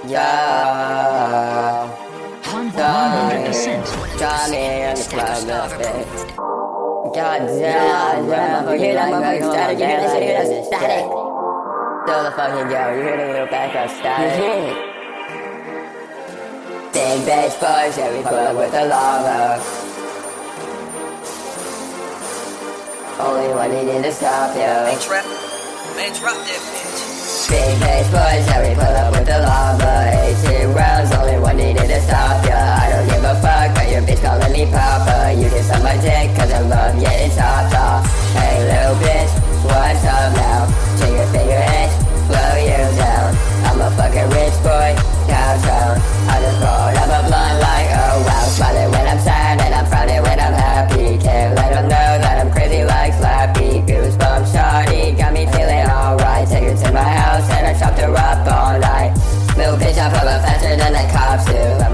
Yeah. 100%. Johnny and the club, God damn, you hear that motherfucking static? You hear that shit? You hear that static? Still the fucking go. You hear the little background static? Big bass boys, yeah, we pull up with the lava. Only one needing to stop you. Man, drop that bitch. Big bass boys, yeah, we pull up with the lava. 18 rounds, only one needed to stop ya. I don't give a fuck, but your bitch calling me papa. You can suck my dick, cause I love getting topped off. Hey little bitch, what's up now? Take your finger itch, blow you down. I'm a fucking rich boy, downtown. I just rolled up a blunt like, oh wow. Smiling when I'm sad and I'm frowning when I'm happy. Can't let them know that I'm crazy like Slappy. Goosebumps shawty, got me feeling alright. Take her to my house and I chopped her up all night. Little bitch, I pull up faster than the cops do.